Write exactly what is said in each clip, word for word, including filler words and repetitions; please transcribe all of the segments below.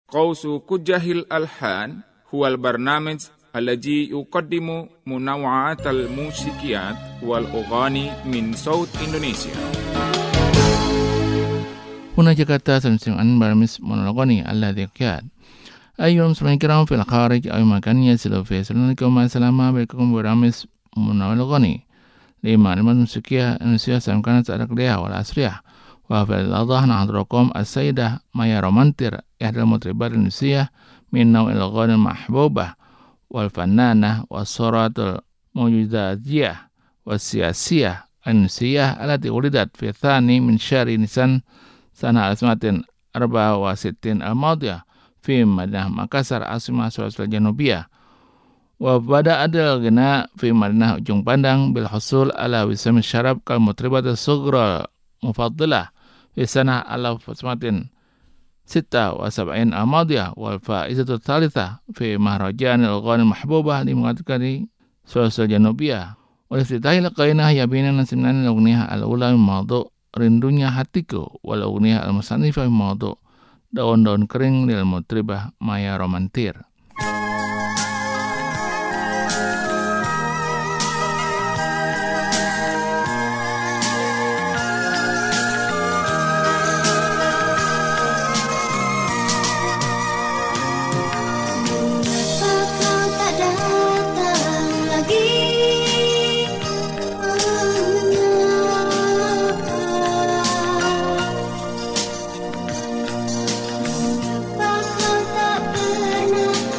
Qawsu Kujahil Alhan huwal barnamij الذي يقدم منوعات الموسيقيات والأغاني من صوت إندونيسيا. هنا جاكرتا سمسمعان برامج monologoni الذي كان أيها المستمعين الكرام في الخارج أو مكان يصل فيه سلامكم السلام عليكم برامج monologoni لمعلومات موسيقية إندونيسيا سمكانة الأقلية والعصرية. وفي الأضاء نحضركم السيدة مايا رومانتير إحدى المطربات الإندونيسية من نوع الأغاني المحبوبة والفنانة والصورة الموجودة والسياسية الإندونيسية التي ولدت في الثاني من شهر نيسان سنة ألف وتسعمائة وأربعة وستين الماضية في مدينة مakassar عاصمة سلawesi الجنوبية. وبدأت الغناء في مدينة ujung Pandang بالحصول على وسام الشرف كالمطربة الصغرى المفضلة في سنة ألف وتسعمائة ستة وسبعين الماضية والفائزة الثالثة في مهرجان الأغاني المحبوبة لمنطقة سلawesi الجنوبية. والافتتاح لقائنا هي بين نسمعان الأغنية الأولى من موضوع Rindunya Hatiku والأغنية المصنفة من موضوع Daun-daun kering للمطربة مايا رومانتير. Mengapa kau tak pernah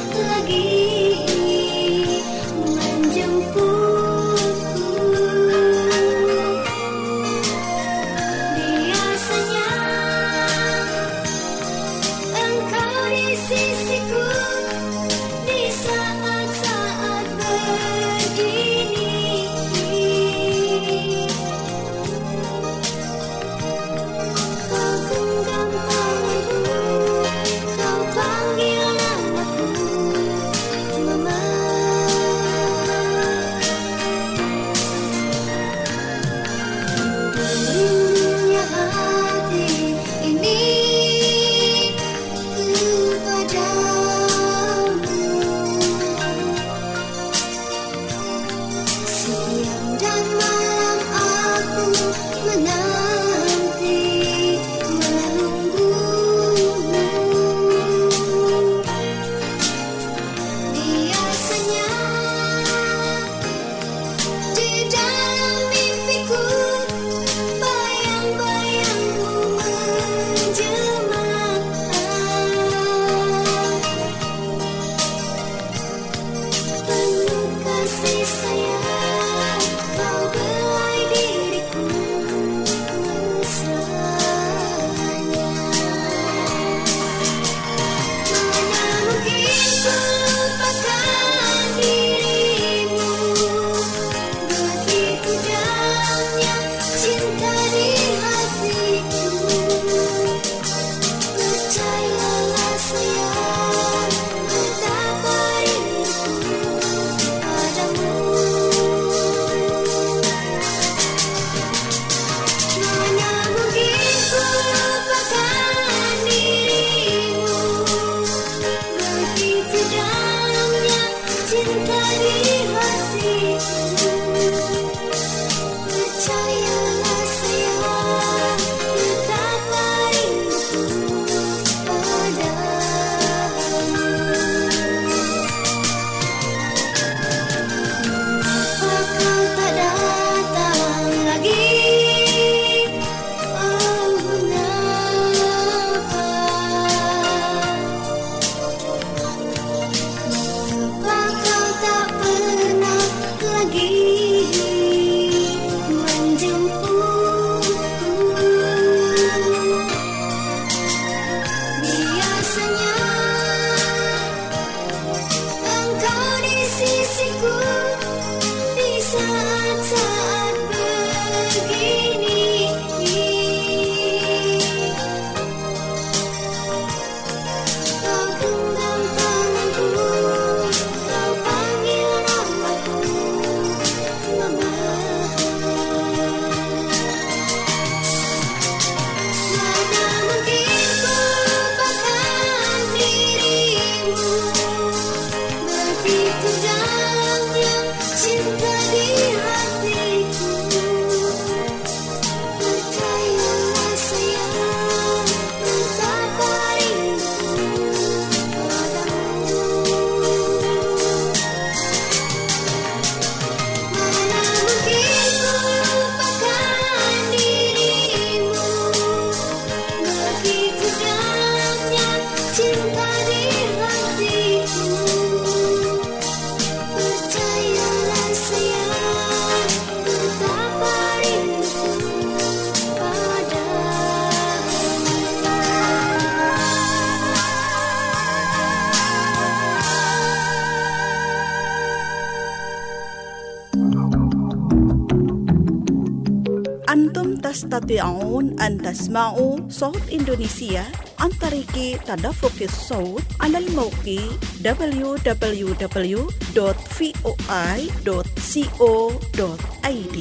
تستطيعون أن تسمعوا صوت إندونيسيا عن طريق تدفق الصوت على الموقع دبليو دبليو دبليو دوت فوي دوت كو دوت اي دي.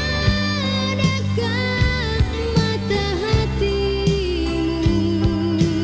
Tiadakah mata hatimu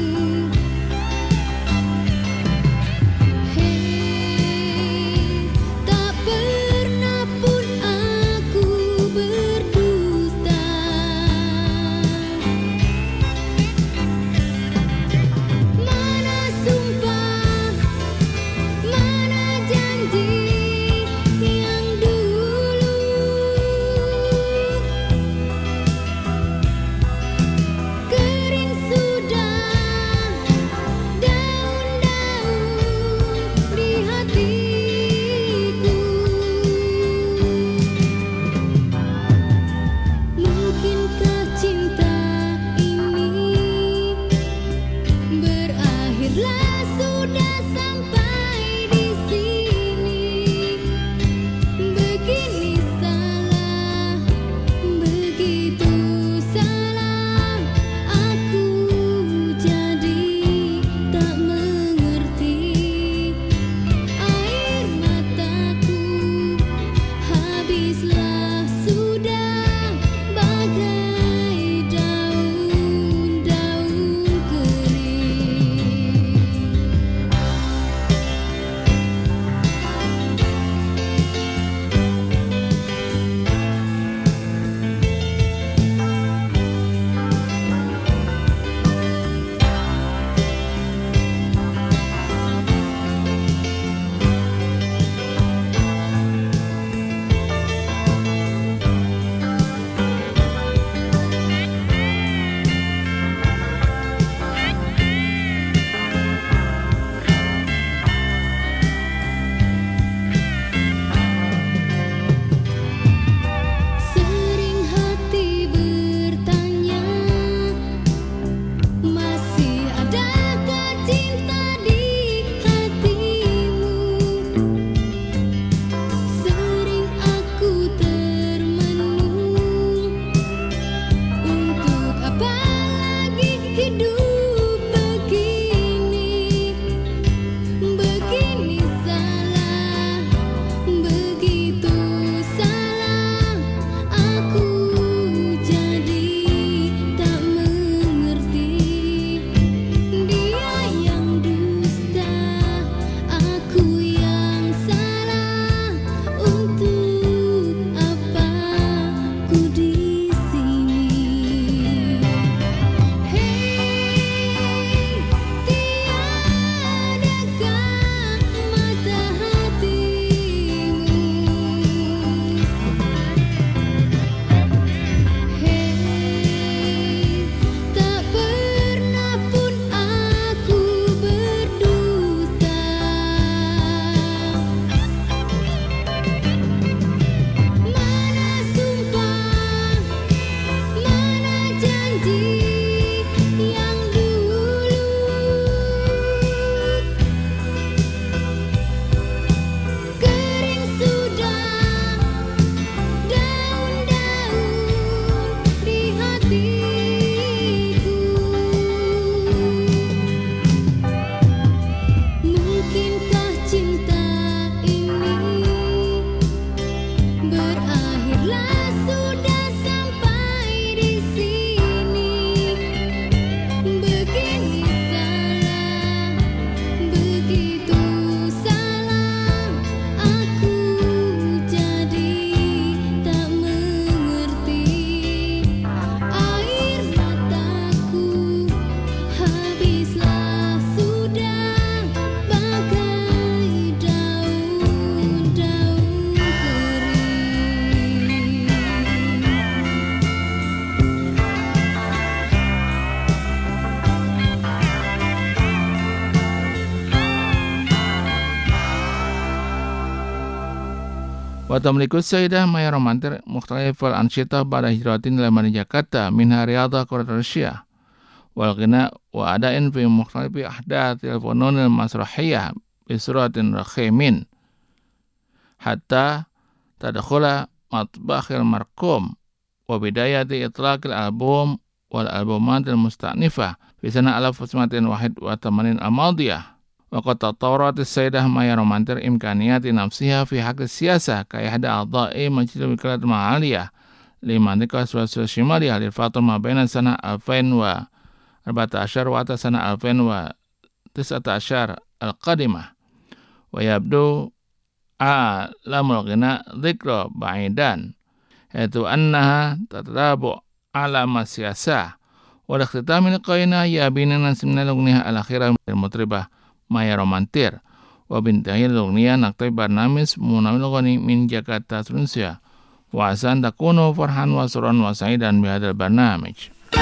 وتملك السيدة مايا رومانتر مختلف الأنشطة بعد هجرتها إلى مدينة جاكرتا منها رياضة كرة الرشية والغناء وأداء في مختلف أحداث الفنون المسرحية بصورة رخيم حتى تدخل مطبخ المرقوم وبداية إطلاق الألبوم والألبومات المستأنفة في سنة ألف وتسعمائة وواحد وثمانين الماضية. وقد تطورت السيدة مايا رومانتر إمكانيات نفسها في حق السياسة كإحدى أعضاء مجلس الوكالة المحلية لمنطقة سويسرا الشمالية للفترة ما بين سنة ألفين وأربعة عشر وحتى سنة ألفين وتسعة عشر القادمة. ويبدو عالم الغناء ذكرى بعيدا حيث أنها تتتابع عالم السياسة. والاختتام لقائنا يابينا نسمنا الأغنية الأخيرة المطربة مايا رومانتر وبانتهاء الأغنية نختم برنامج منawir الأغاني من جاكرتا تونسيا وعسى أن تكونوا فرحا وسرورا وسعيدا بهذا البرنامج.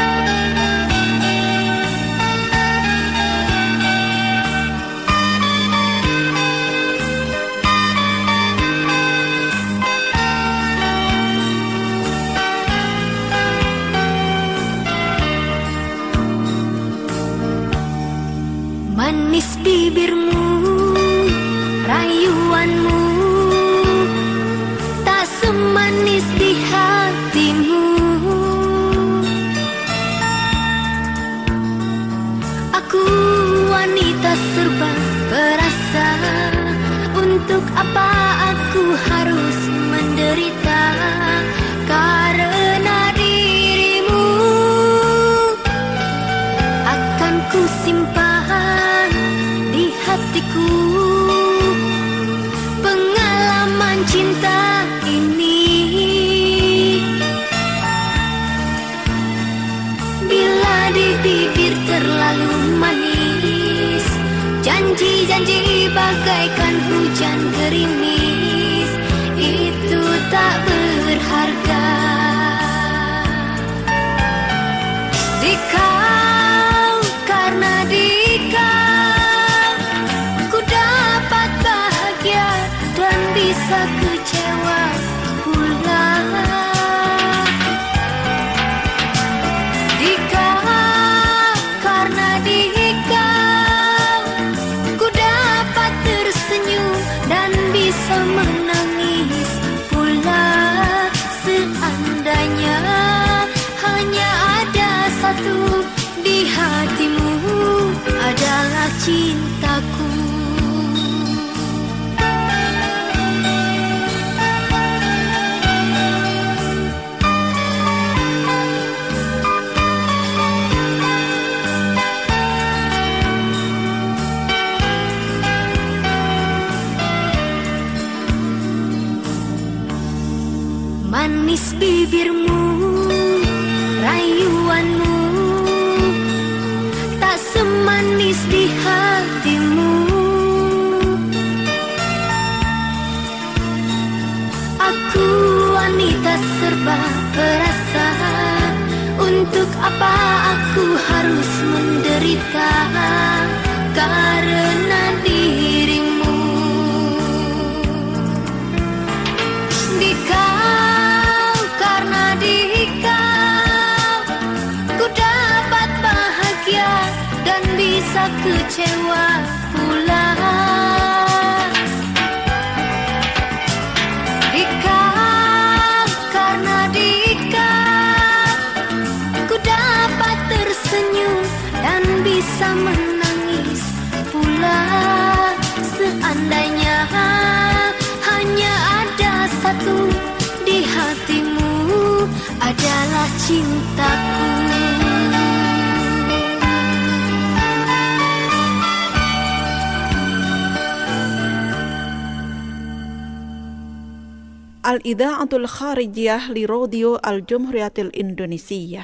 Manis bibirmu, rayuanmu, tak semanis di hatimu. Aku wanita serba perasa, untuk apa aku harus menderita karena dirimu. Akan ku simpan hatiku pengalaman cinta ini. Bila di bibir terlalu manis, janji-janji bagaikan hujan gerimis, itu tak berharga. Di kau, karena di kau bisa kecewa pula. Di kau, karena di kau ku dapat tersenyum dan bisa menangis pula. Seandainya hanya ada satu di hatimu adalah cintaku. Manis bibirmu, rayuanmu, tak semanis di hatimu. Aku wanita serba perasa, untuk apa aku harus menderita karena dirimu. Di kau, karena di kau ku dapat bahagia dan bisa kecewa pula. Di kau, karena di kau ku dapat tersenyum dan bisa menangis pula. Seandainya hanya ada satu di hatimu adalah cintaku. Al-Idha'atul Kharijiyah li Radio Al-Jumhuriyatil Indonesia.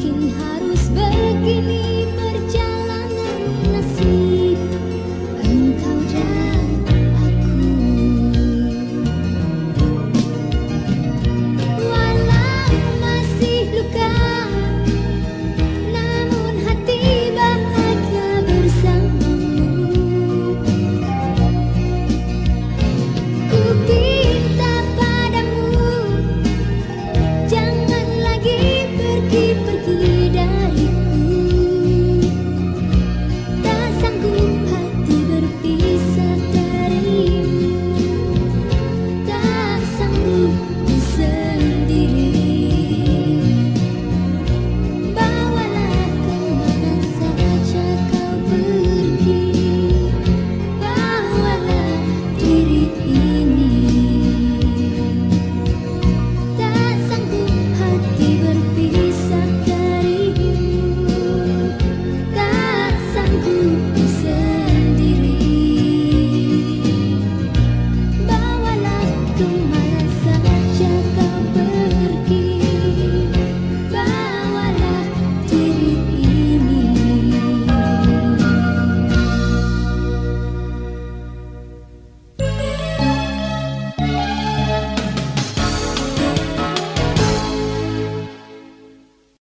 mungkin harus begini.